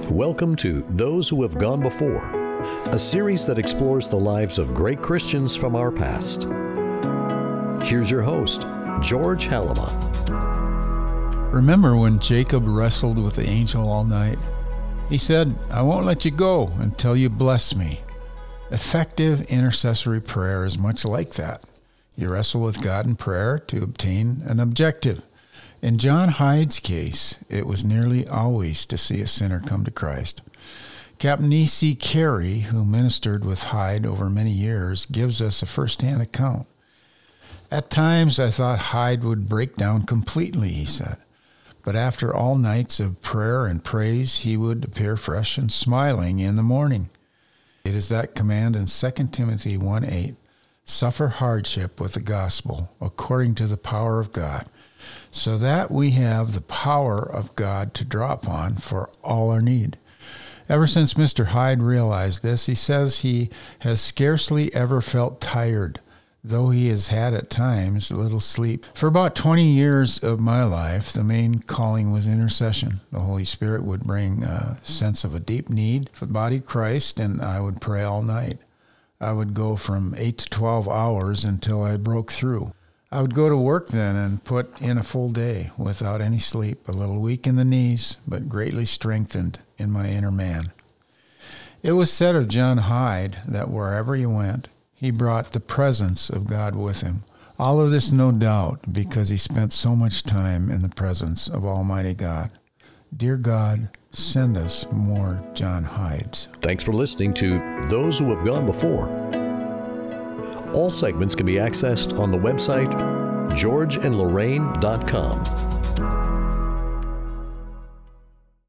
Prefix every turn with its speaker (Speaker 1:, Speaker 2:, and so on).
Speaker 1: Welcome to Those Who Have Gone Before, a series that explores the lives of great Christians from our past. Here's your host, George Halama.
Speaker 2: Remember when Jacob wrestled with the angel all night? He said, "I won't let you go until you bless me." Effective intercessory prayer is much like that. You wrestle with God in prayer to obtain an objective. In John Hyde's case, it was nearly always to see a sinner come to Christ. Captain E.C. Carey, who ministered with Hyde over many years, gives us a first-hand account. "At times I thought Hyde would break down completely," he said. "But after all nights of prayer and praise, he would appear fresh and smiling in the morning." It is that command in 2 Timothy 1:8, "Suffer hardship with the gospel, according to the power of God," so that we have the power of God to draw upon for all our need. Ever since Mr. Hyde realized this, he says he has scarcely ever felt tired, though he has had at times little sleep. For about 20 years of my life, the main calling was intercession. The Holy Spirit would bring a sense of a deep need for the body of Christ, and I would pray all night. I would go from 8 to 12 hours until I broke through. I would go to work then and put in a full day without any sleep, a little weak in the knees, but greatly strengthened in my inner man. It was said of John Hyde that wherever he went, he brought the presence of God with him. All of this, no doubt, because he spent so much time in the presence of Almighty God. Dear God, send us more John Hydes.
Speaker 1: Thanks for listening to Those Who Have Gone Before. All segments can be accessed on the website georgeandlorraine.com.